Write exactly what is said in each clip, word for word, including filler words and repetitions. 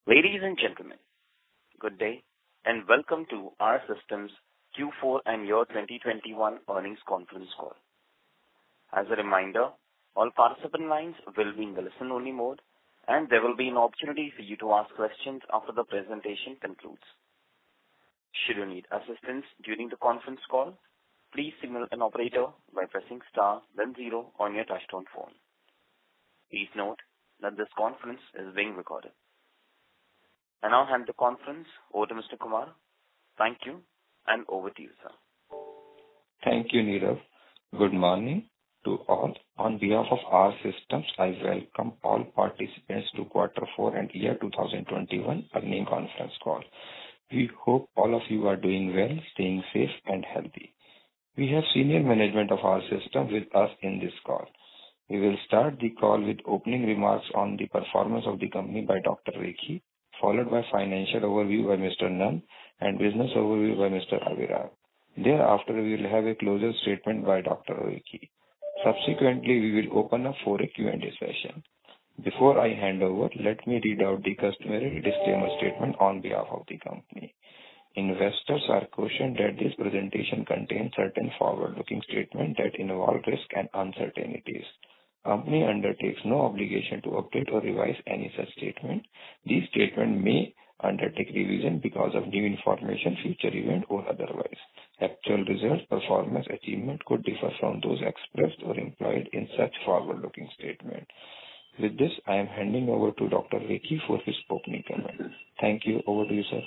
Ladies and gentlemen, good day, and welcome to R Systems Q four and year twenty twenty-one earnings conference call. As a reminder, all participant lines will be in the listen-only mode, and there will be an opportunity for you to ask questions after the presentation concludes. Should you need assistance during the conference call, please signal an operator by pressing star then zero on your touchtone phone. Please note that this conference is being recorded. I now hand the conference over to Mister Kumar. Thank you, and over to you, sir. Thank you, Nirav. Good morning to all. On behalf of R Systems, I welcome all participants to quarter four and year twenty twenty-one earnings conference call. We hope all of you are doing well, staying safe and healthy. We have senior management of R Systems with us in this call. We will start the call with opening remarks on the performance of the company by Doctor Rekhi, followed by financial overview by Mister Nand and business overview by Mister Aviral. Thereafter, we will have a closure statement by Doctor Rekhi. Subsequently, we will open up for a Q and A session. Before I hand over, let me read out the customary disclaimer statement on behalf of the company. Investors are cautioned that this presentation contains certain forward-looking statements that involve risk and uncertainties. Company undertakes no obligation to update or revise any such statement. These statements may undertake revision because of new information, future event, or otherwise. Actual results, performance, achievement could differ from those expressed or implied in such forward-looking statement. With this, I am handing over to Doctor Rekhi for his opening comment. Thank you. Over to you, sir.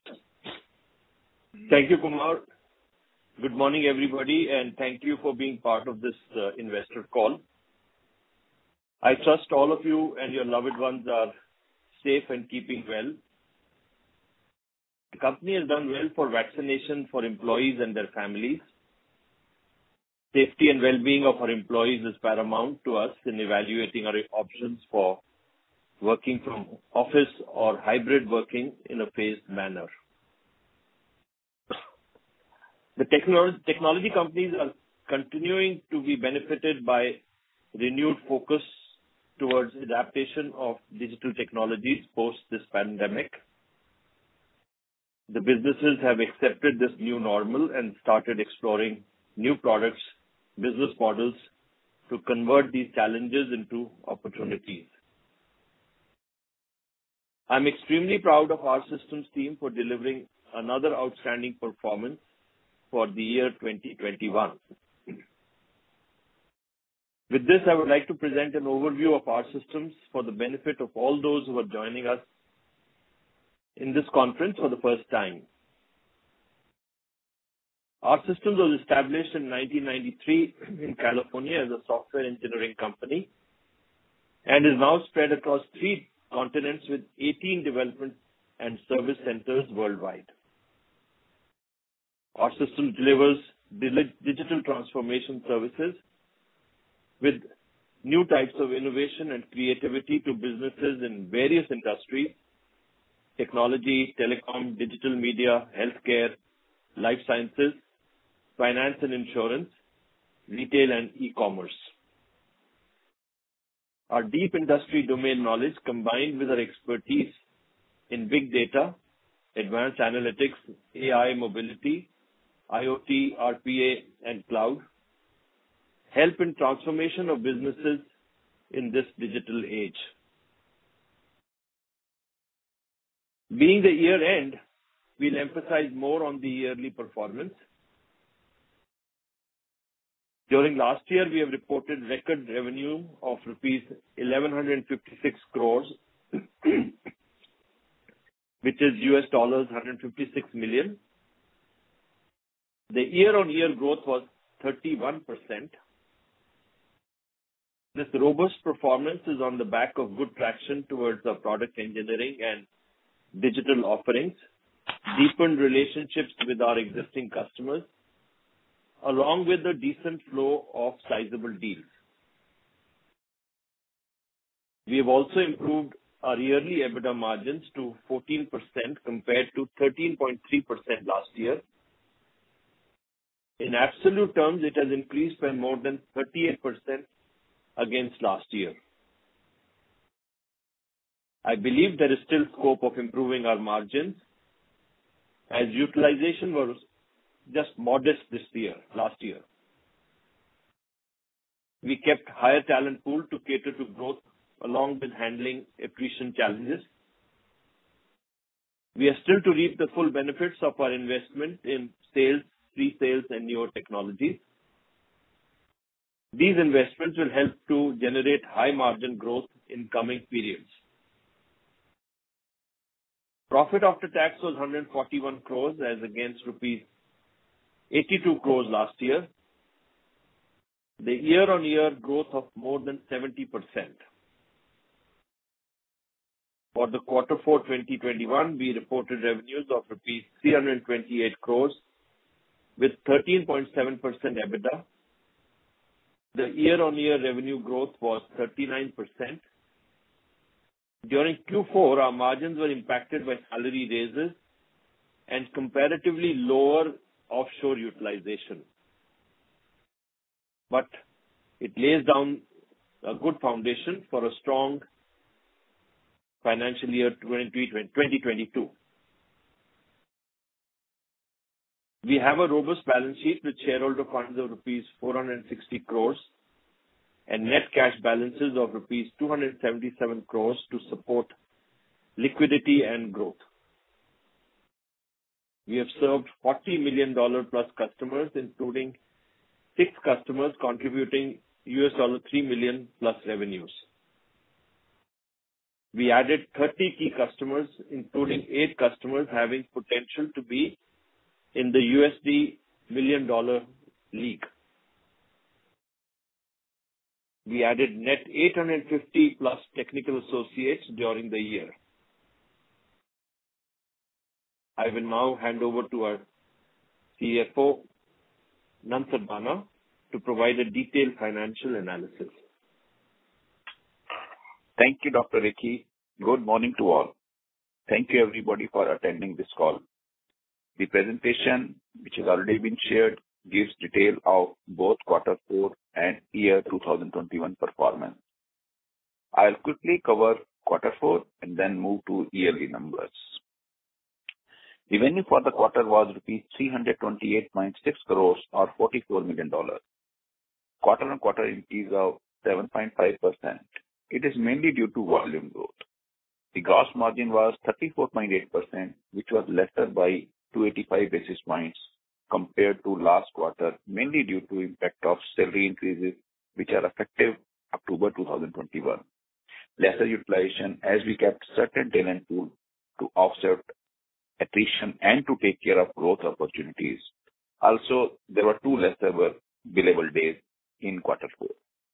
Thank you, Kumar. Good morning, everybody, and thank you for being part of this uh, investor call. I trust all of you and your loved ones are safe and keeping well. The company has done well for vaccination for employees and their families. Safety and well-being of our employees is paramount to us in evaluating our options for working from office or hybrid working in a phased manner. The technology, technology companies are continuing to be benefited by renewed focus towards adaptation of digital technologies post this pandemic. The businesses have accepted this new normal and started exploring new products, business models to convert these challenges into opportunities. I'm extremely proud of our systems team for delivering another outstanding performance for the year twenty twenty-one. With this, I would like to present an overview of our systems for the benefit of all those who are joining us in this conference for the first time. Our systems was established in nineteen ninety-three in California as a software engineering company and is now spread across three continents with eighteen development and service centers worldwide. Our system delivers digital transformation services with new types of innovation and creativity to businesses in various industries: technology, telecom, digital media, healthcare, life sciences, finance and insurance, retail and e-commerce. Our deep industry domain knowledge combined with our expertise in big data, advanced analytics, A I, mobility, IoT, R P A, and cloud help in transformation of businesses in this digital age. Being the year end, we'll emphasize more on the yearly performance. During last year, we have reported record revenue of rupees eleven fifty-six crores, which is U S dollars one hundred fifty-six million. The year-on-year growth was thirty-one percent. This robust performance is on the back of good traction towards our product engineering and digital offerings, deepened relationships with our existing customers, along with a decent flow of sizable deals. We have also improved our yearly EBITDA margins to fourteen percent compared to thirteen point three percent last year. In absolute terms, it has increased by more than thirty-eight percent against last year. I believe there is still scope of improving our margins as utilization was just modest this year, last year. We kept higher talent pool to cater to growth along with handling attrition challenges. We are still to reap the full benefits of our investment in sales, pre-sales, and newer technologies. These investments will help to generate high margin growth in coming periods. Profit after tax was one hundred forty-one crores as against rupees eighty-two crores last year. The year-on-year growth of more than seventy percent. For the quarter four twenty twenty-one, we reported revenues of rupees three hundred twenty-eight crores with thirteen point seven percent EBITDA. The year-on-year revenue growth was thirty-nine percent. During Q four, our margins were impacted by salary raises and comparatively lower offshore utilization. But it lays down a good foundation for a strong financial year twenty twenty-two. We have a robust balance sheet with shareholder funds of rupees four hundred sixty crores and net cash balances of rupees two hundred seventy-seven crores to support liquidity and growth. We have served forty million dollars plus customers, including six customers contributing U S three million plus revenues. We added thirty key customers, including eight customers having potential to be in the U S D million dollar league. We added net eight hundred fifty plus technical associates during the year. I will now hand over to our C F O, Nand Sarbana, to provide a detailed financial analysis. Thank you, Doctor Rekhi. Good morning to all. Thank you, everybody, for attending this call. The presentation, which has already been shared, gives detail of both quarter four and year two thousand twenty-one performance. I'll quickly cover quarter four and then move to yearly numbers. Revenue for the quarter was rupees three hundred twenty-eight point six crores or forty-four million dollars. Quarter-on-quarter increase of seven point five percent. It is mainly due to volume growth. The gross margin was thirty-four point eight percent, which was lesser by two hundred eighty-five basis points compared to last quarter, mainly due to impact of salary increases, which are effective October two thousand twenty-one. Lesser utilization as we kept certain talent pool to offset attrition and to take care of growth opportunities. Also, there were two lesser billable days in quarter four.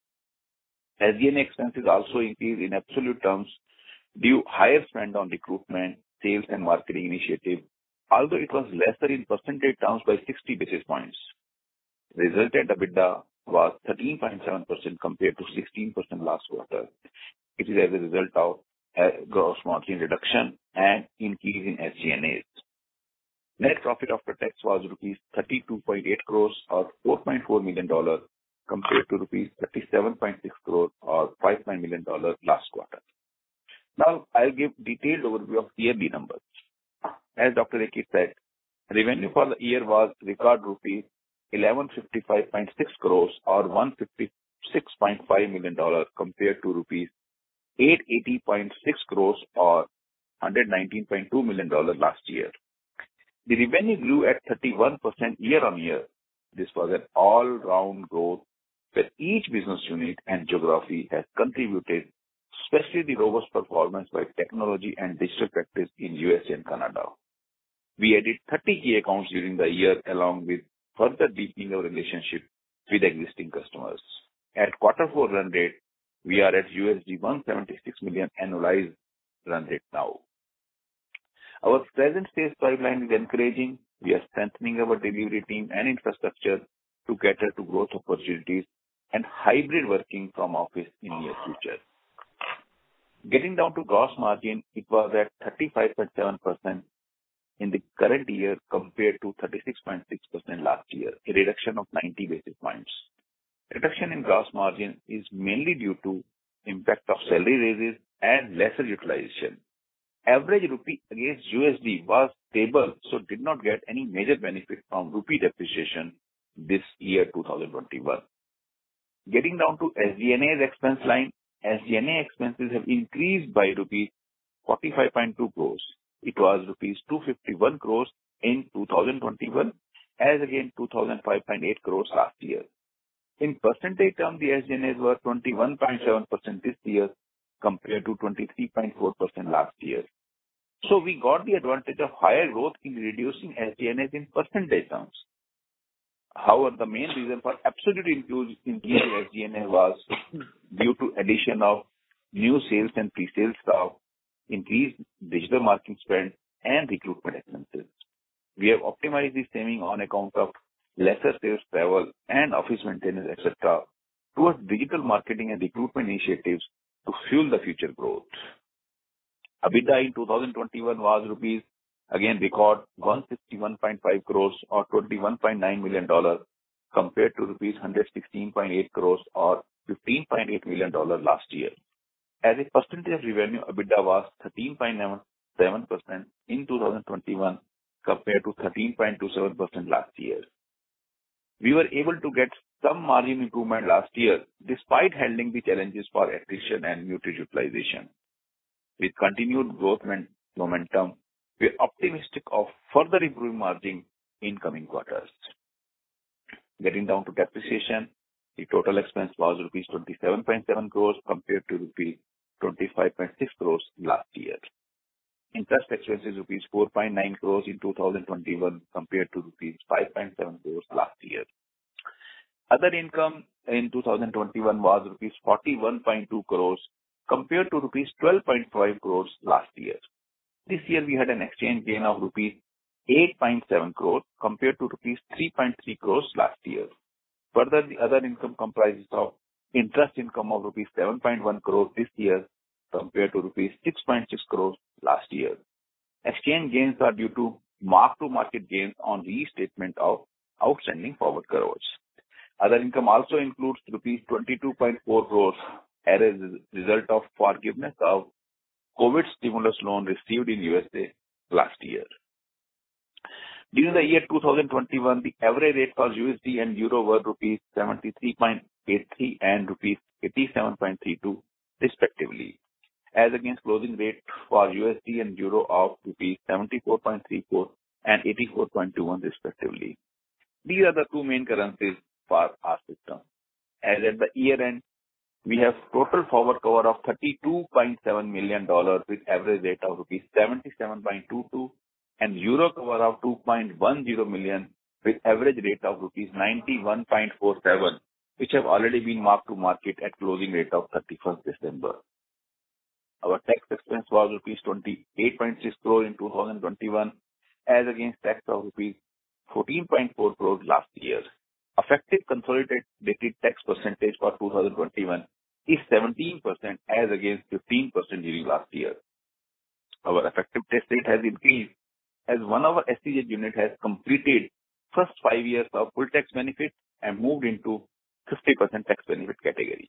S G and A expenses also increased in absolute terms due higher spend on recruitment, sales and marketing initiative, although it was lesser in percentage terms by sixty basis points. Resultant EBITDA was thirteen point seven percent compared to sixteen percent last quarter. It is as a result of a gross margin reduction and increase in S G and A. Net profit after tax was rupees thirty-two point eight crores or four point four million dollars compared to rupees thirty-seven point six crores or five point million dollars last quarter. Now, I'll give detailed overview of yearly numbers. As Doctor Rekhi said, revenue for the year was record rupees eleven fifty-five point six crores or one hundred fifty-six point five million dollars compared to rupees eight hundred eighty point six crores or one hundred nineteen point two million dollars last year. The revenue grew at thirty-one percent year on year. This was an all-round growth where each business unit and geography has contributed, especially the robust performance by technology and digital practice in U S and Canada. We added thirty key accounts during the year along with further deepening our relationship with existing customers. At quarter four run rate, we are at U S D one hundred seventy-six million annualized run rate now. Our present sales pipeline is encouraging. We are strengthening our delivery team and infrastructure to cater to growth opportunities and hybrid working from office in near future. Getting down to gross margin, it was at thirty-five point seven percent in the current year compared to thirty-six point six percent last year, a reduction of ninety basis points. Reduction in gross margin is mainly due to impact of salary raises and lesser utilization. Average rupee against U S D was stable, so did not get any major benefit from rupee depreciation this year, two thousand twenty-one. Getting down to S G and A's expense line, S G and A expenses have increased by rupees forty-five point two crores. It was rupees two hundred fifty-one crores in two thousand twenty-one, as against two thousand five point eight crores last year. In percentage terms, the S G and A's were twenty-one point seven percent this year compared to twenty-three point four percent last year. So we got the advantage of higher growth in reducing S G and A's in percentage terms. However, the main reason for absolute increase in S G and A was due to addition of new sales and pre-sales staff, increased digital marketing spend, and recruitment expenses. We have optimized the saving on account of lesser sales travel and office maintenance, et cetera, towards digital marketing and recruitment initiatives to fuel the future growth. EBITDA in two thousand twenty-one was rupees, again record one hundred sixty-one point five crores or twenty-one point nine million dollars compared to rupees one hundred sixteen point eight crores or fifteen point eight million dollars last year. As a percentage of revenue, EBITDA was thirteen point seven percent in two thousand twenty-one compared to thirteen point two seven percent last year. We were able to get some margin improvement last year despite handling the challenges for attrition and muted utilization. With continued growth momentum, we are optimistic of further improving margin in coming quarters. Getting down to depreciation, the total expense was rupees twenty-seven point seven crores compared to rupees twenty-five point six crores last year. Interest expenses rupees four point nine crores in two thousand twenty-one compared to rupees five point seven crores last year. Other income in two thousand twenty-one was rupees forty-one point two crores compared to rupees twelve point five crores last year. This year we had an exchange gain of rupees eight point seven crores compared to rupees three point three crores last year. Further, the other income comprises of interest income of rupees seven point one crores this year compared to rupees six point six crores last year. Exchange gains are due to mark-to-market gains on restatement of outstanding forward crores. Other income also includes rupees twenty-two point four crores as a result of forgiveness of COVID stimulus loan received in U S A last year. During the year two thousand twenty-one, the average rate for U S D and Euro were rupees seventy-three point eight three and rupees eighty-seven point three two respectively, as against closing rate for U S D and Euro of rupees seventy-four point three four and eighty-four point two one respectively. These are the two main currencies for our system. As at the year end, we have total forward cover of thirty-two point seven million dollars with average rate of rupees seventy-seven point two two and Euro cover of two point one zero million with average rate of rupees ninety-one point four seven, which have already been marked to market at closing rate of thirty-first December. Our tax expense was rupees twenty-eight point six crore in two thousand twenty-one as against tax of rupees fourteen point four crore last year. Effective consolidated tax percentage for two thousand twenty-one is seventeen percent as against fifteen percent during last year. Our effective tax rate has increased as one of our S C Z unit has completed first five years of full tax benefit and moved into fifty percent tax benefit category.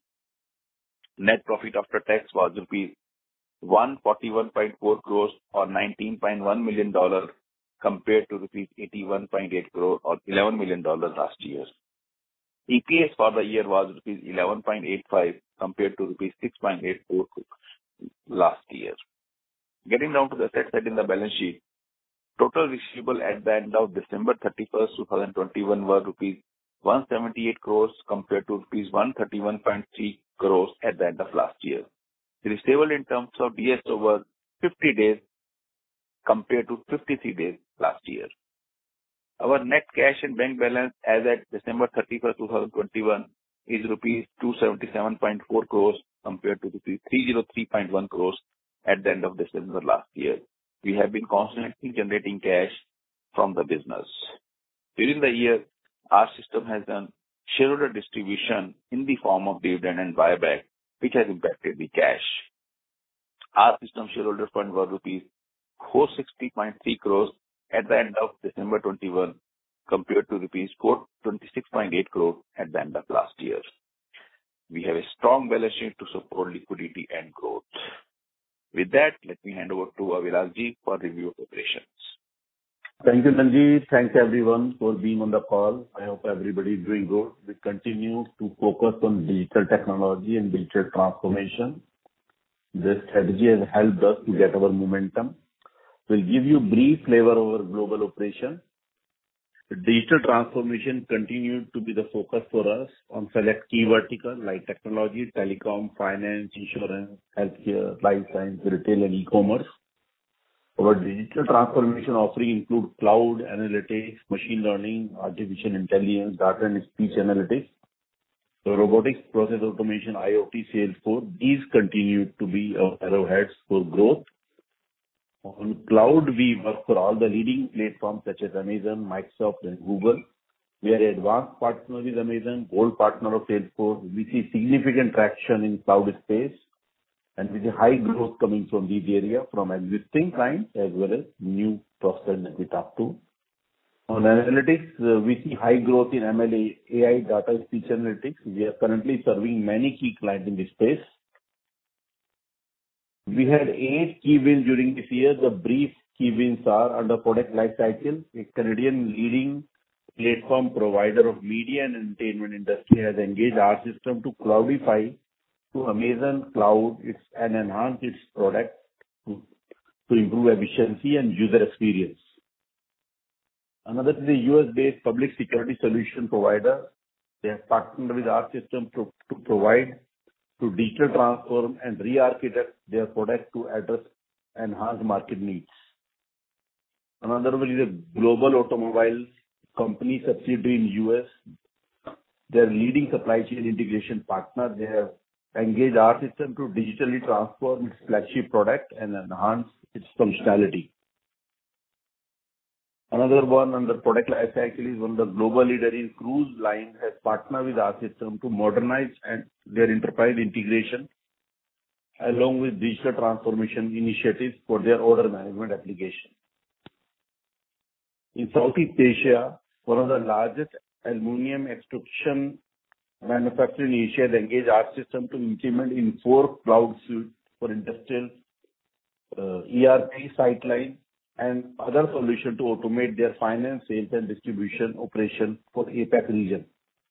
Net profit after tax was rupees one hundred forty-one point four crores or nineteen point one million dollars compared to rupees eighty-one point eight crore or eleven million dollars last year. E P S for the year was rupees eleven point eight five compared to rupees six point eight four last year. Getting down to the asset side in the balance sheet, total receivable at the end of December thirty-first, twenty twenty-one were rupees one hundred seventy-eight crores compared to rupees one hundred thirty-one point three crores at the end of last year. The receivable in terms of D S O were fifty days compared to fifty-three days last year. Our net cash and bank balance as at December thirty-first, twenty twenty-one is rupees two hundred seventy-seven point four crores compared to rupees three hundred three point one crores at the end of December last year. We have been constantly generating cash from the business. During the year, our system has done shareholder distribution in the form of dividend and buyback, which has impacted the cash. Our system shareholder fund were rupees four hundred sixty point three crores at the end of December twenty-one compared to rupees four hundred twenty-six point eight crore at the end of last year. We have a strong balance sheet to support liquidity and growth. With that, let me hand over to Abhiraj Ji for review of operations. Thank you, Ranjit. Thanks everyone for being on the call. I hope everybody is doing good. We continue to focus on digital technology and digital transformation. This strategy has helped us to get our momentum. We'll give you brief flavor of our global operation. The digital transformation continued to be the focus for us on select key verticals like technology, telecom, finance, insurance, healthcare, life science, retail, and e-commerce. Our digital transformation offering include cloud analytics, machine learning, artificial intelligence, data and speech analytics, robotics, process automation, IoT, Salesforce. These continue to be our arrowheads for growth. On cloud, we work for all the leading platforms such as Amazon, Microsoft, and Google. We are an advanced partner with Amazon, gold partner of Salesforce. We see significant traction in cloud space, and with a high growth coming from these areas from existing clients as well as new prospects that we talk to. On analytics, uh, we see high growth in M L, A I, data, speech analytics. We are currently serving many key clients in this space. We had eight key wins during this year. The brief key wins are under product lifecycle. A Canadian leading platform provider of media and entertainment industry has engaged our system to cloudify to Amazon Cloud its, and enhance its product to, to improve efficiency and user experience. Another is a U S-based public security solution provider. They have partnered with our system to, to provide to digital transform and re-architect their product to address enhanced market needs. Another one is a global automobile company subsidiary in U S. They are leading supply chain integration partner. They have engaged our system to digitally transform its flagship product and enhance its functionality. Another one under product lifecycle is one of the global leader in cruise line has partnered with our system to modernize and their enterprise integration along with digital transformation initiatives for their order management application. In Southeast Asia, one of the largest aluminum extrusion manufacturer in Asia has engaged our system to implement in four cloud suites for industrial uh, E R P, Sightline, and other solutions to automate their finance, sales, and distribution operation for A PAC region.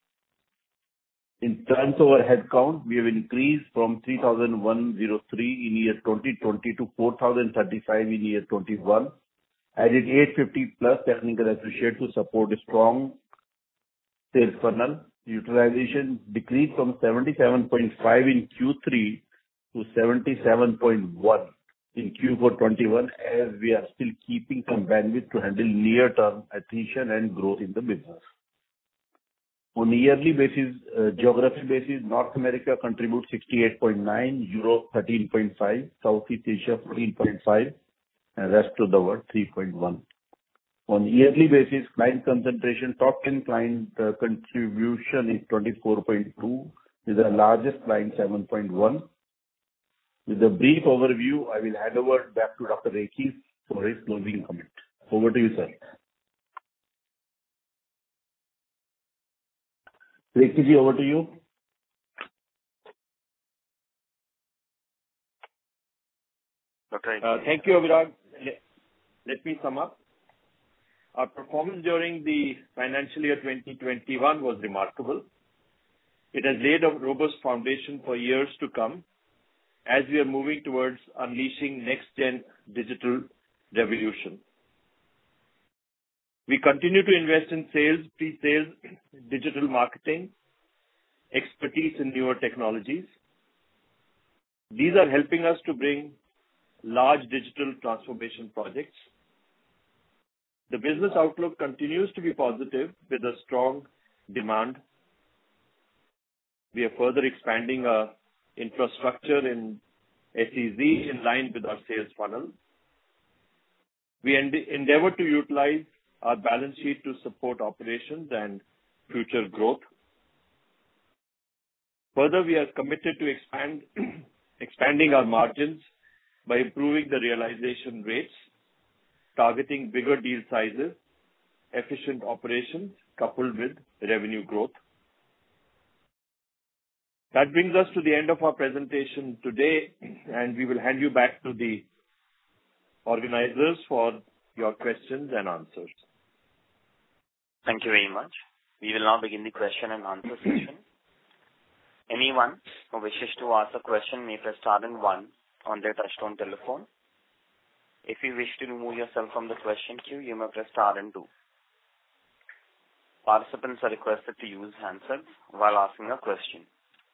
In terms of our headcount, we have increased from three thousand one hundred three in year twenty twenty to four thousand thirty-five in year twenty-one, added eight hundred fifty plus technical associates to support a strong sales funnel. Utilization decreased from seventy-seven point five in Q three to seventy-seven point one in Q four twenty-one, as we are still keeping some bandwidth to handle near-term attrition and growth in the business. On a yearly basis, uh, geography basis, North America contributes sixty-eight point nine, Europe thirteen point five, Southeast Asia fourteen point five, and rest of the world three point one. On yearly basis, client concentration, top ten client uh, contribution is twenty-four point two, with the largest client seven point one. With a brief overview, I will hand over back to Doctor Rekhi for his closing comment. Over to you, sir. Rekhi ji, over to you. Doctor Uh, thank you, Abhiraj. Let, let me sum up. Our performance during the financial year twenty twenty-one was remarkable. It has laid a robust foundation for years to come as we are moving towards unleashing next-gen digital revolution. We continue to invest in sales, pre-sales, digital marketing, expertise in newer technologies. These are helping us to bring large digital transformation projects. The business outlook continues to be positive with a strong demand. We are further expanding our infrastructure in S E Z in line with our sales funnel. We endeavor to utilize our balance sheet to support operations and future growth. Further, we are committed to expand, expanding our margins by improving the realization rates, targeting bigger deal sizes, efficient operations coupled with revenue growth. That brings us to the end of our presentation today, and we will hand you back to the organizers for your questions and answers. Thank you very much. We will now begin the question and answer session. Anyone who wishes to ask a question may press star and one on their touchtone telephone. If you wish to remove yourself from the question queue, you may press star and two. Participants are requested to use handsets while asking a question.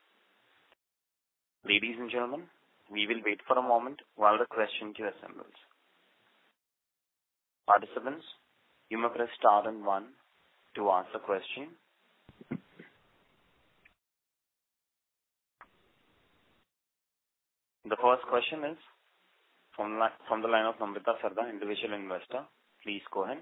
Ladies and gentlemen, we will wait for a moment while the question queue assembles. Participants, you may press star and one to ask a question. The first question is from, from the line of Namrata Sarda, individual investor. Please go ahead.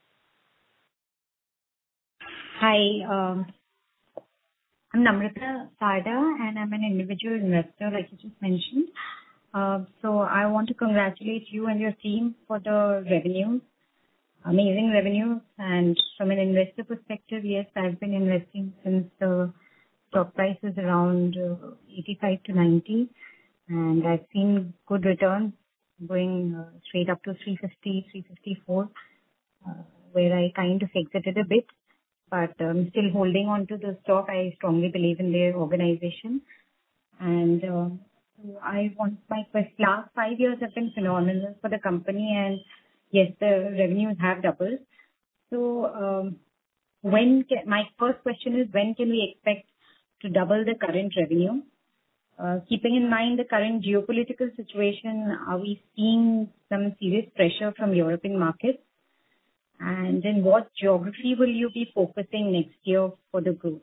Hi, um, I'm Namrata Sarda and I'm an individual investor like you just mentioned. Uh, so I want to congratulate you and your team for the revenues, amazing revenues. And from an investor perspective, yes, I've been investing since the stock price is around uh, eighty-five to ninety. And I've seen good returns going uh, straight up to three fifty, three fifty-four, uh, where I kind of exited a bit, but I'm still holding on to the stock. I strongly believe in their organization. And uh, so I want my quest. Last five years have been phenomenal for the company, and yes, the revenues have doubled. So um, when can, my first question is, when can we expect to double the current revenue? Uh, keeping in mind the current geopolitical situation, are we seeing some serious pressure from European markets? And in what geography will you be focusing next year for the growth?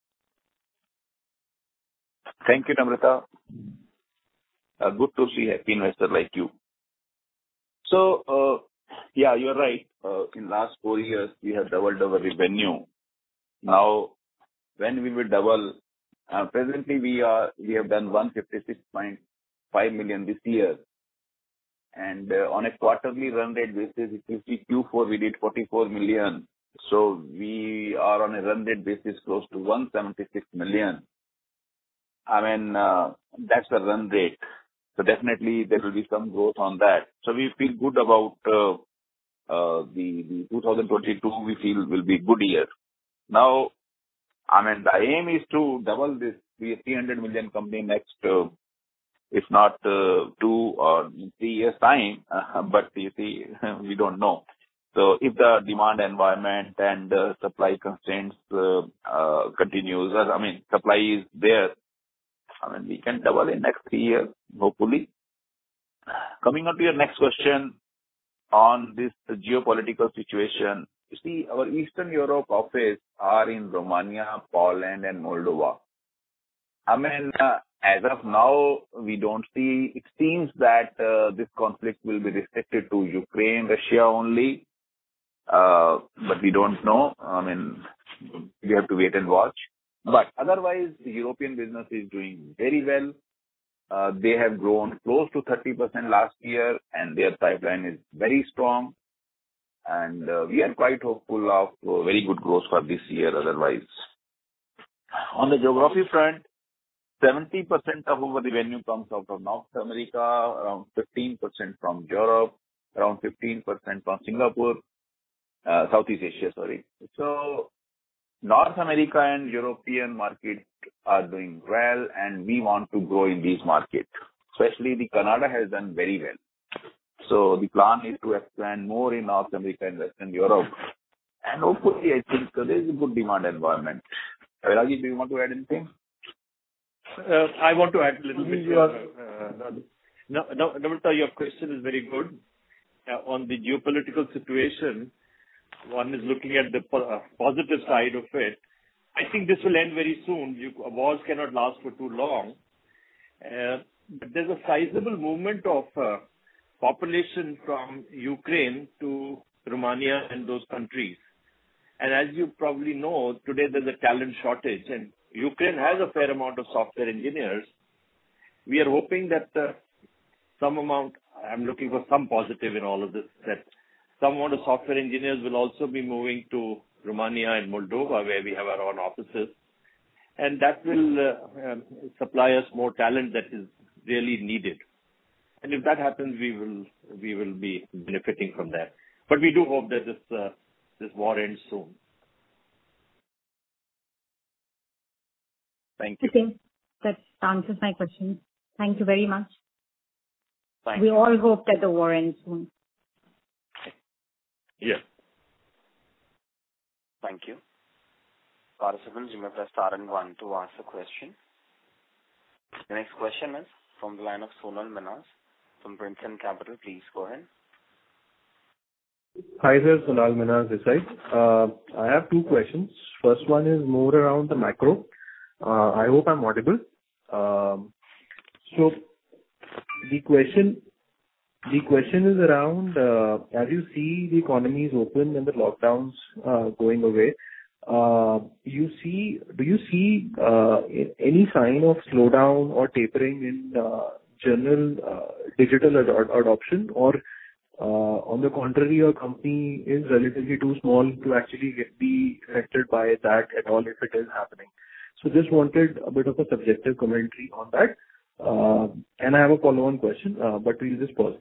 Thank you, Namrata. Uh, good to see a happy investor like you. So, uh, yeah, you're right. Uh, in last four years, we have doubled our revenue. Now, when we will double, Uh, presently, we are we have done one hundred fifty-six point five million this year, and uh, on a quarterly run rate basis, if you see Q four, we did forty-four million. So we are on a run rate basis close to one hundred seventy-six million. I mean, uh, that's the run rate. So definitely there will be some growth on that. So we feel good about uh, uh, the, the two thousand twenty-two. We feel will be a good year. Now, I mean, the aim is to double this, be a three hundred million company next, uh, if not uh, two or three years time. Uh, but you see, we don't know. So if the demand environment and uh, supply constraints uh, uh, continues, I mean, supply is there, I mean, we can double in next three years, hopefully. Coming on to your next question on this geopolitical situation. You see, our Eastern Europe office are in Romania, Poland, and Moldova. I mean, uh, as of now, we don't see, it seems that uh, this conflict will be restricted to Ukraine, Russia only, uh, but we don't know. I mean, we have to wait and watch. But otherwise, the European business is doing very well. Uh, they have grown close to thirty percent last year, and their pipeline is very strong. And uh, we are quite hopeful of uh, very good growth for this year otherwise. On the geography front, seventy percent of our revenue comes out of North America, around fifteen percent from Europe, around fifteen percent from Singapore, uh, Southeast Asia, sorry. So North America and European market are doing well, and we want to grow in these markets. Especially the Canada has done very well. So the plan is to expand more in North America and Western Europe. And hopefully, I think uh, there is a good demand environment. Rajiv, do you want to add anything? Uh, I want to add a little bit. Uh, no, no, Namrata, your question is very good. Uh, on the geopolitical situation, one is looking at the po- uh, positive side of it. I think this will end very soon. You, wars cannot last for too long. Uh, but there's a sizable movement of uh, population from Ukraine to Romania and those countries. And as you probably know, today there's a talent shortage, and Ukraine has a fair amount of software engineers. We are hoping that uh, some amount, I'm looking for some positive in all of this, that some amount of software engineers will also be moving to Romania and Moldova, where we have our own offices. and that will uh, um, supply us more talent that is really needed. And if that happens, we will we will be benefiting from that. But we do hope that this uh, this war ends soon. Thank you. Okay. That answers my question. Thank you very much. Thank we you. all hope that the war ends soon. Yes. Thank you. Participants, you may press star and one to ask a question. The next question is from the line of Sonal Minhas from Princeton Capital. Please go ahead. Hi, sir. Sonal Minhas this side. Uh, I have two questions. First one is more around the macro. Uh, I hope I'm audible. Um, so the question, the question is around uh, as you see the economy is open and the lockdowns uh, going away. Uh, you see, do you see uh, any sign of slowdown or tapering in uh, general uh, digital ad- adoption, or uh, on the contrary, your company is relatively too small to actually get be affected by that at all if it is happening? So just wanted a bit of a subjective commentary on that. Uh, and I have a follow-on question, uh, but we'll just pause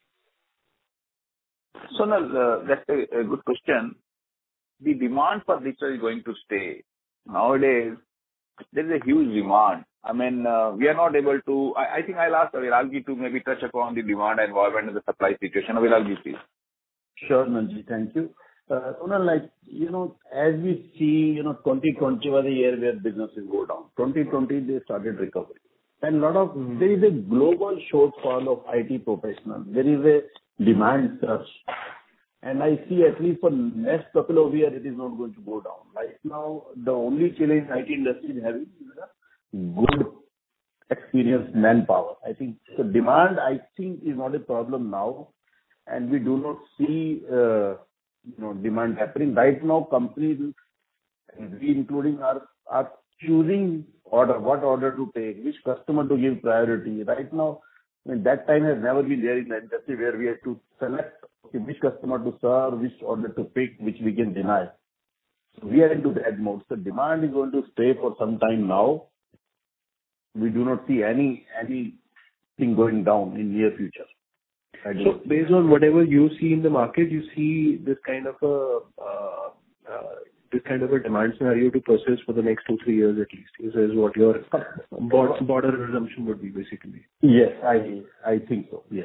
it. Sonal, uh, that's a, a good question. The demand for digital is going to stay. Nowadays, there is a huge demand. I mean, uh, we are not able to, I, I think I'll ask Viralji to maybe touch upon the demand environment and the supply situation. Viralji, please. Sure, Nanji. Thank you. Uh, Sonal, like, you know, as we see, you know, twenty twenty was a year where businesses go down. twenty twenty, they started recovery. And lot of, mm-hmm. there is a global shortfall of I T professionals. There is a demand surge. And I see at least for next couple of years, it is not going to go down. Right now, the only challenge I T industry is having is a good experienced manpower. I think the demand, I think, is not a problem now. And we do not see, uh, you know, demand happening. Right now, companies, we including are, are choosing order, what order to take, which customer to give priority. Right now, I mean, that time has never been there in the industry where we have to select okay, which customer to serve, which order to pick, which we can deny. So we are into that mode. So demand is going to stay for some time now. We do not see any anything going down in near future. So based on whatever you see in the market, you see this kind of a uh, uh, this kind of a demand scenario to persist for the next two, three years at least. Is, is what your broader assumption would be, basically. Yes, I I think so. Yes.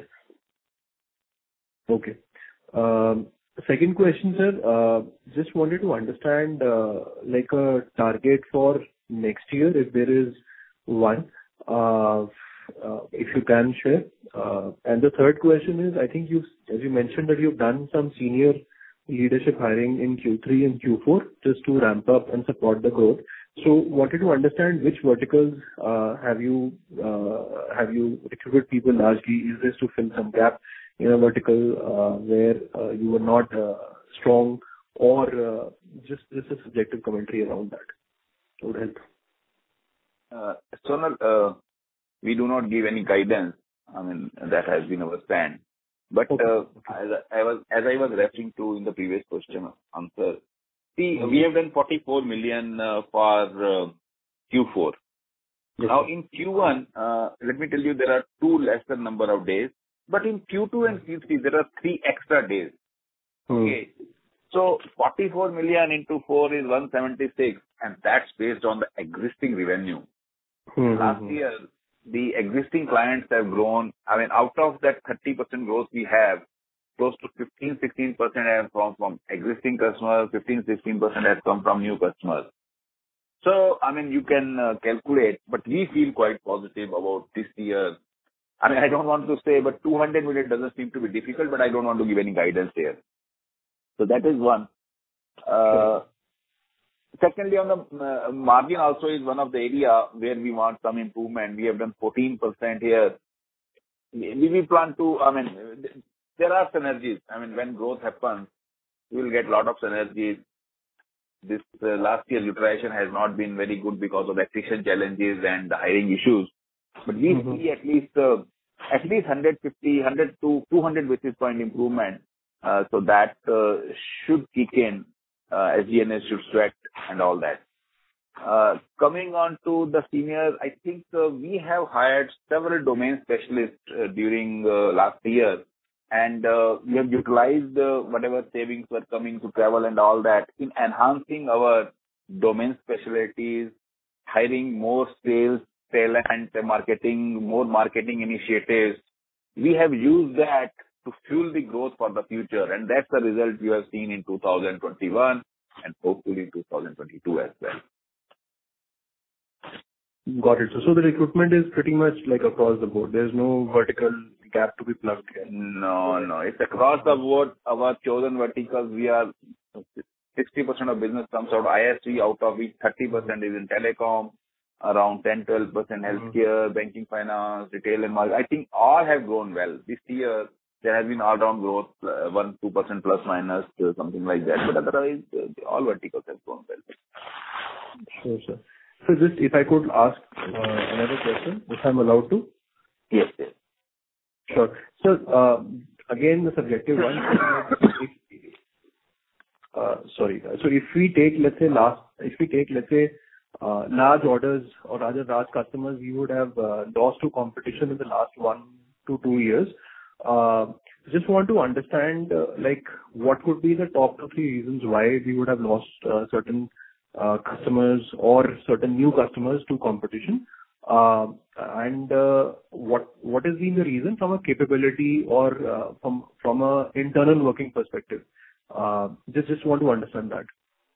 Okay. Um, second question, sir. Uh, just wanted to understand, uh, like a target for next year, if there is one, uh, uh, if you can share. Uh, and the third question is, I think you, as you mentioned, that you've done some senior leadership hiring in Q three and Q four just to ramp up and support the growth. So wanted to understand which verticals uh, have you uh, have you recruited people largely? Is this to fill some gap in a vertical uh, where uh, you were not uh, strong, or uh, just just a subjective commentary around that? That would help. Uh, Sonal, uh, we do not give any guidance. I mean, that has been our stand. But Okay. uh, as I was as I was referring to in the previous question answer, see, we have done forty-four million uh, for uh, Q four. Yes. Now in Q one, uh, let me tell you, there are two lesser number of days. But in Q two and Q three, there are three extra days. Hmm. Okay. So forty-four million into four is one seventy-six, and that's based on the existing revenue. Hmm. Last year, the existing clients have grown. I mean, out of that thirty percent growth we have, close to fifteen to sixteen percent have come from existing customers, fifteen to sixteen percent has come from new customers. So, I mean, you can uh, calculate, but we feel quite positive about this year. I mean, I don't want to say, but two hundred million doesn't seem to be difficult, but I don't want to give any guidance here. So that is one. Uh, secondly, on the uh, margin also is one of the area where we want some improvement. We have done fourteen percent here. We, we plan to, I mean, there are synergies. I mean, when growth happens, we will get a lot of synergies. This uh, last year utilization has not been very good because of attrition challenges and the hiring issues. But we mm-hmm. see at least uh, at least one fifty, one hundred to two hundred basis point improvement. Uh, so that uh, should kick in. Uh, S G N A should sweat and all that. Uh, coming on to the senior, I think uh, we have hired several domain specialists uh, during uh, last year, and uh, we have utilized uh, whatever savings were coming to travel and all that in enhancing our domain specialties, hiring more sales, talent, marketing, more marketing initiatives. We have used that to fuel the growth for the future, and that's the result you have seen in two thousand twenty-one and hopefully in two thousand twenty-two as well. Got it. So, so the recruitment is pretty much like across the board. There's no vertical gap to be plugged here. No, no. It's across the board. Our chosen verticals, we are sixty percent of business comes out of I S V, out of which thirty percent is in telecom, around ten to twelve percent healthcare, banking, finance, retail, and market. I think all have grown well. This year, there has been all-round growth, uh, one to two percent plus minus, uh, something like that. But otherwise, uh, all verticals have grown well. Sure, sir. So just if I could ask uh, another question, if I'm allowed to? Yes, yes. Sure. So, uh, again, the subjective one. if, uh, sorry. So if we take, let's say, last, if we take, let's say, uh, large orders or rather large customers, we would have uh, lost to competition in the last one to two years. Uh, just want to understand, uh, like, what could be the top two, three reasons why we would have lost uh, certain uh, customers or certain new customers to competition. Uh, and uh, what what has been the reason from a capability or uh, from from a internal working perspective? Uh, just just want to understand that.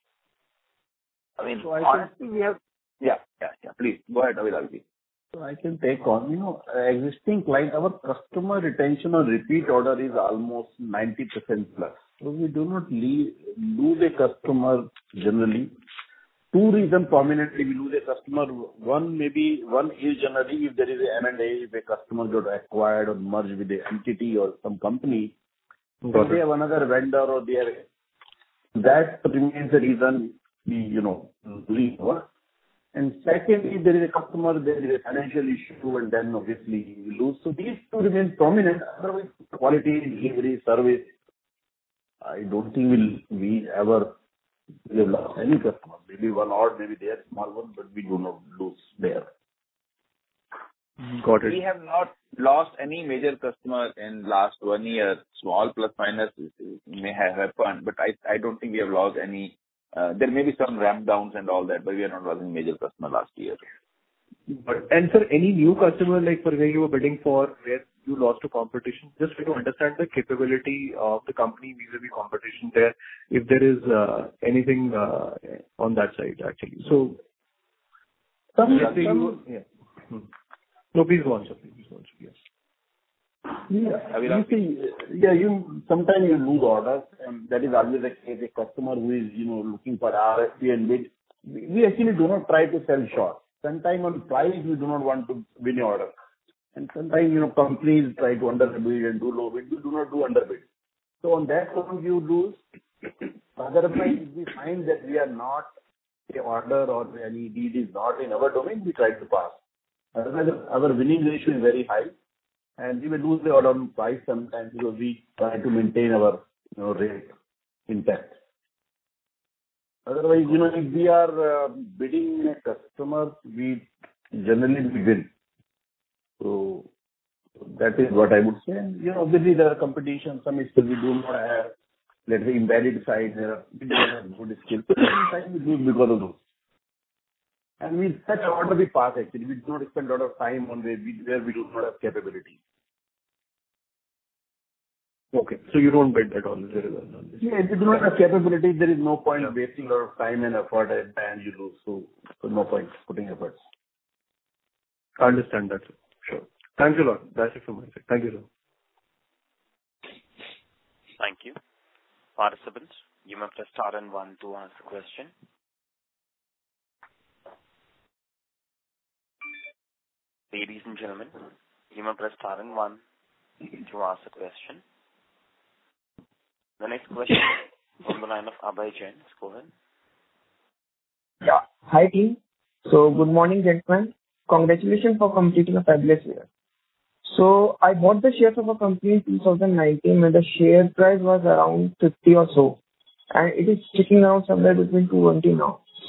I mean, So I honestly, we have. Yeah, yeah, yeah. Please go ahead, Avilalji. So I can take on, you know, existing client, our customer retention on repeat order is almost ninety percent plus. So we do not leave, lose a customer generally. Two reasons prominently we lose a customer. One maybe, one is generally if there is a M and A, if a customer got acquired or merged with an entity or some company, Got they it. have another vendor or they have, that remains the reason we, you know, lose over. And secondly, there is a customer, there is a financial issue, and then obviously we lose. So these two remain prominent. Otherwise, quality, delivery, service, I don't think we'll, we ever we have lost any customer. Maybe one odd, maybe they are small one, but we do not lose there. Got it. We have not lost any major customer in last one year. Small plus minus may have happened, but I I don't think we have lost any. Uh, there may be some ramp downs and all that, but we are not losing major customer last year. But, and sir, any new customer, like for where you were bidding for, where you lost to competition, just to understand the capability of the company vis-a-vis competition there, if there is uh, anything uh, on that side, actually. So, Some, let's say you... some, Yeah. Hmm. No, please go on, sir. Please go on, sir. Yes. yeah, you see, yeah, you sometimes you lose orders, and that is always the case. A customer who is, you know, looking for R F P and bid, we we actually do not try to sell short. Sometimes on price, we do not want to win an order. And sometimes, you know, companies try to underbid and do low bid. We do not do underbid. So on that front, you lose. Otherwise, if we find that we are not a order or any deed is not in our domain, we try to pass. Otherwise, our winning ratio is very high, and we may lose the order on price sometimes because we try to maintain our, you know, rate intact. Otherwise, you know, if we are uh, bidding a customer, we generally we win. So that is what I would say. And, you know, obviously there are competition. Some skills we do not have. Let's say embedded side, there are we don't have good skills. Sometimes we lose because of those. And we such order we pass actually. We do not spend a lot of time on where we, where we do not have capability. Okay. So you don't bid at all, very well on this. Yeah, if you do not have capability, there is no point yeah. wasting a lot of time and effort and you lose. So, so no point putting efforts. I understand that, sir. Sure. Thanks a lot. That's it from my side. Thank you, sir. Thank you. Participants, you may press star and one to ask a question. Ladies and gentlemen, you may press star and one to ask a question. The next question from the line of Abhay Jain. Go ahead. Yeah. Hi, team. So, good morning, gentlemen. Congratulations for completing a fabulous year. So, I bought the shares of a company in two thousand nineteen when the share price was around fifty or so. And it is sticking around somewhere between two twenty now.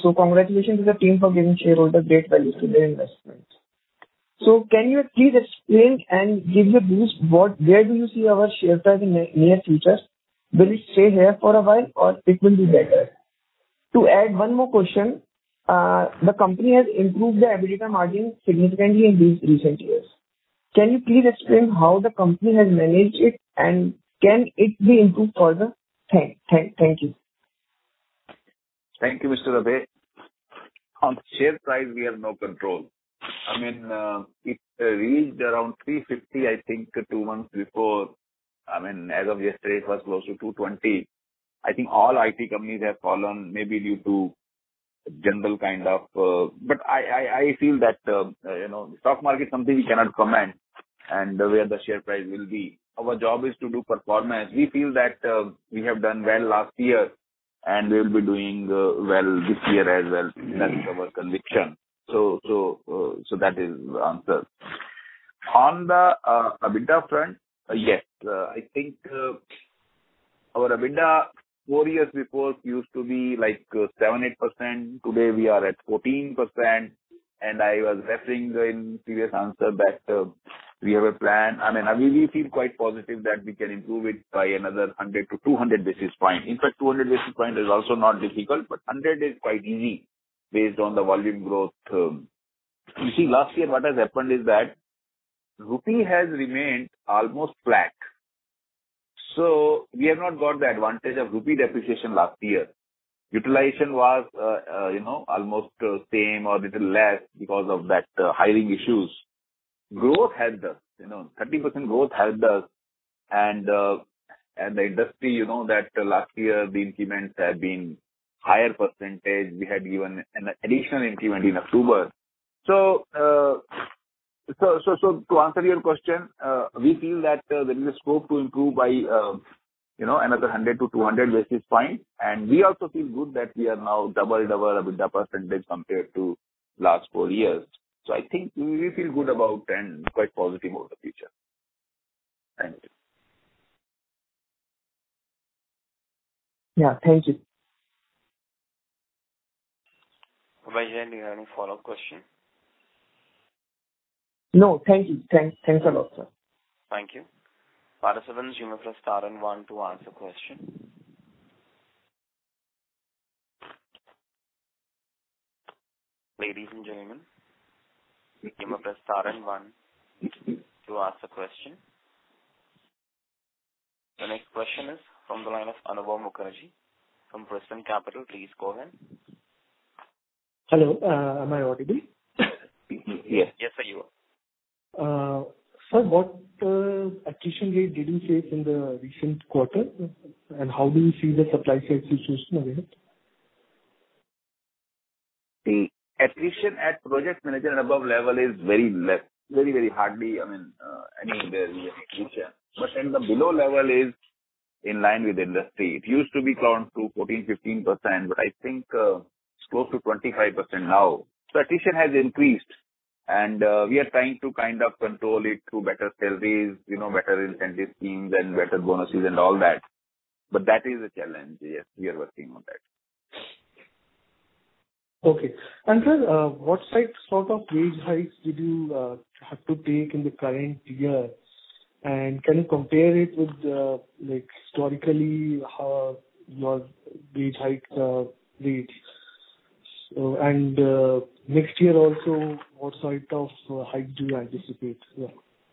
So congratulations to the team for giving shareholders great value to their investments. So can you please explain and give a boost what, where do you see our share price in the near future? Will it stay here for a while or it will be better? To add one more question, uh, the company has improved the EBITDA margin significantly in these recent years. Can you please explain how the company has managed it and can it be improved further? Thank, thank, thank you. Thank you, Mister Abhay. On share price, we have no control. I mean, uh, it uh, reached around three fifty, I think, two months before. I mean, as of yesterday, it was close to two twenty. I think all I T companies have fallen, maybe due to general kind of, uh, but I, I, I feel that, uh, uh, you know, stock market is something we cannot comment and uh, where the share price will be. Our job is to do performance. We feel that uh, we have done well last year and we will be doing uh, well this year as well. That is our conviction. So, so, uh, so that is the answer. On the uh, EBITDA front, uh, yes, uh, I think uh, our EBITDA four years before used to be like uh, seven eight percent. Today we are at fourteen percent. And I was referring in previous answer that uh, we have a plan. I mean, we, we feel quite positive that we can improve it by another one hundred to two hundred basis points. In fact, two hundred basis points is also not difficult, but one hundred is quite easy based on the volume growth. Um, you see, last year what has happened is that rupee has remained almost flat. So we have not got the advantage of rupee depreciation last year. Utilization was, uh, uh, you know, almost uh, same or little less because of that uh, hiring issues. Growth helped us, you know, thirty percent growth helped us. And, uh, and the industry, you know, that uh, last year the increments have been higher percentage. We had given an additional increment in October. So, uh, So, so, so to answer your question, uh, we feel that uh, there is a scope to improve by, uh, you know, another one hundred to two hundred basis points. And we also feel good that we are now doubled our EBITDA percentage compared to last four years. So I think we feel good about and quite positive about the future. Thank you. Yeah, thank you. Vijay, do you have any follow-up question? No, thank you. Thanks, thanks a lot, sir. Thank you. Participants, you may press star and one to ask a question. Ladies and gentlemen, you may press star and one to ask a question. The next question is from the line of Anubhav Mukherjee from Preston Capital. Please go ahead. Hello, uh, am I audible? Yes. Yes, sir, you are. Uh, Sir, what uh, attrition rate did you face in the recent quarter, and how do you see the supply side situation ahead? The attrition at project manager and above level is very less, very, very hardly, I mean, uh, any there is attrition. But at the below level is in line with industry. It used to be close to fourteen, fifteen percent, but I think uh, it's close to twenty-five percent now. So attrition has increased. And uh, we are trying to kind of control it through better salaries, you know, better incentive schemes and better bonuses and all that. But that is a challenge. Yes, we are working on that. Okay. And sir, uh, what sort of wage hikes did you uh, have to take in the current year? And can you compare it with, uh, like, historically, how your wage hike uh, rates? So, and uh, next year also, what sort of uh, hike do you anticipate? Yeah.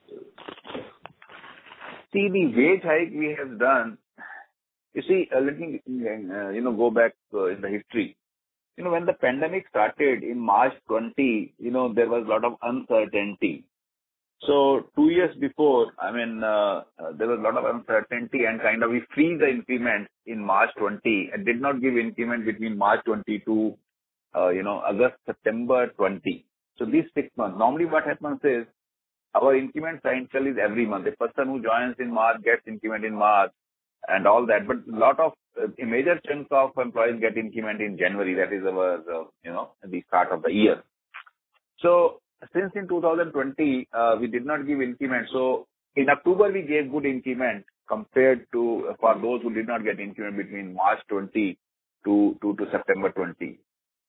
See, the wage hike we have done, you see, uh, let me, uh, you know, go back uh, in the history. You know, when the pandemic started in March twenty, you know, there was a lot of uncertainty. So two years before, I mean, uh, uh, there was a lot of uncertainty and kind of we freeze the increment in March twenty and did not give increment between March twenty to Uh, you know, August, September twenty. So these six months. Normally what happens is our increment cycle is every month. A person who joins in March gets increment in March and all that. But a lot of, uh, a major chunk of employees get increment in January. That is our, uh, you know, the start of the year. So since in two thousand twenty, uh, we did not give increment. So in October, we gave good increment compared to, uh, for those who did not get increment between March twenty to, to, to September twenty.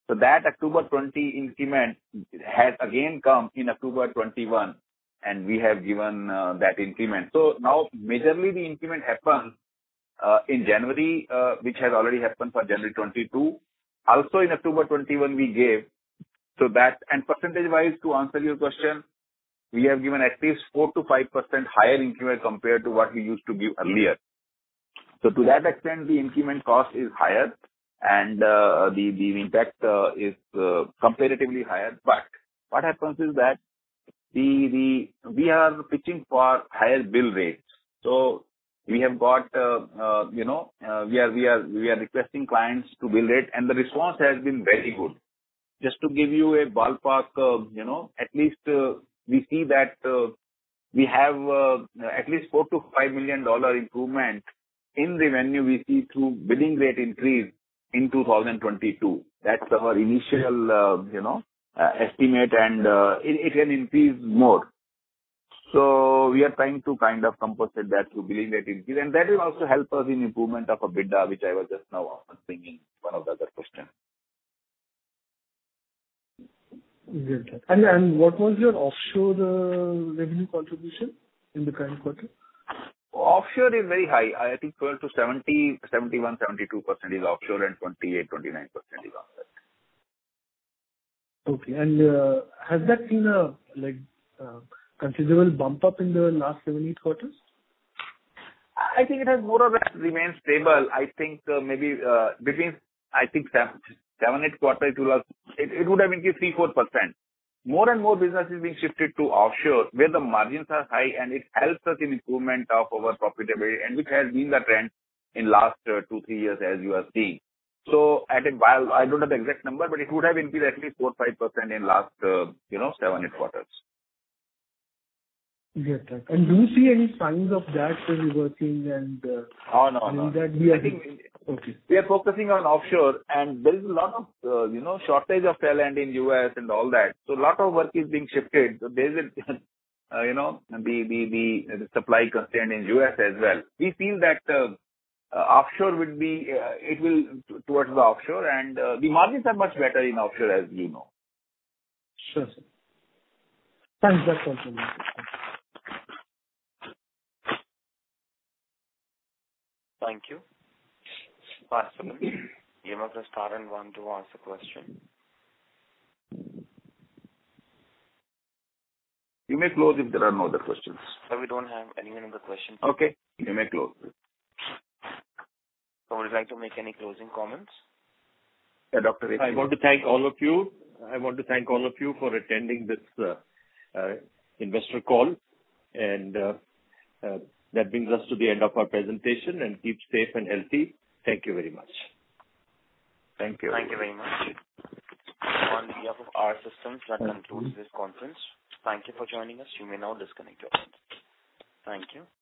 So that October twenty increment has again come in October twenty-one, and we have given uh, that increment. So now majorly the increment happens uh, in January, uh, which has already happened for January twenty-two. Also in October twenty-one we gave. So that, and percentage-wise, to answer your question, we have given at least four to five percent higher increment compared to what we used to give earlier. So to that extent, the increment cost is higher, and uh, the the impact uh, is uh, comparatively higher. But what happens is that the the we are pitching for higher bill rates. So we have got uh, uh, you know uh, we are we are we are requesting clients to bill rate, and the response has been very good. Just to give you a ballpark, uh, you know, at least uh, we see that uh, we have uh, at least four to five million dollar improvement in revenue we see through billing rate increase in two thousand twenty-two. That's our initial, uh, you know, uh, estimate, and uh, it, it can increase more. So we are trying to kind of compensate that through billing rate increase, and that will also help us in improvement of EBITDA, which I was just now answering in one of the other questions. Good. And and what was your offshore uh, revenue contribution in the current quarter? Offshore is very high. I think twelve to seventy, seventy-one, seventy-two percent is offshore, and twenty-eight, twenty-nine percent is onshore. Okay. And uh, has that seen a like uh, considerable bump up in the last seven, eight quarters? I think it has more or less remained stable. I think uh, maybe uh, between, I think seven, seven eight quarters, it, will have, it, it would have increased three to four percent. More and more business is being shifted to offshore, where the margins are high, and it helps us in improvement of our profitability, and which has been the trend in last uh, two, three years, as you are seeing. So at a while, I don't have the exact number, but it would have increased at least four to five percent in last, uh, you know, seven, eight quarters. Get that. And do you see any signs of that reversing and uh, oh, no, no. that we are I think okay. We are focusing on offshore, and there is a lot of, uh, you know, shortage of talent in U S and all that. So a lot of work is being shifted. So there is a, uh, you know, the, the, the, the supply constraint in U S as well. We feel that uh, uh, offshore would be, uh, it will t- towards the offshore, and uh, the margins are much better in offshore, as you know. Sure, sir. Thanks. That's all from me. Thank you. Participant, you may press star and one to ask a question. You may close if there are no other questions. So we don't have any other questions. Okay, you may close. So would you like to make any closing comments? Yeah, Doctor I want to thank all of you. I want to thank all of you for attending this uh, uh, investor call, and uh, uh, that brings us to the end of our presentation. And keep safe and healthy. Thank you very much. Thank you. Thank you very much. On behalf of our systems, that concludes this conference. Thank you for joining us. You may now disconnect your phones. Thank you.